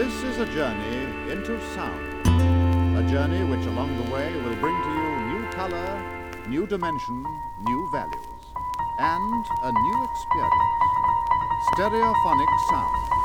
This is a journey into sound. A journey which along the way will bring to you new color, new dimension, new values, and a new experience. Stereophonic sound.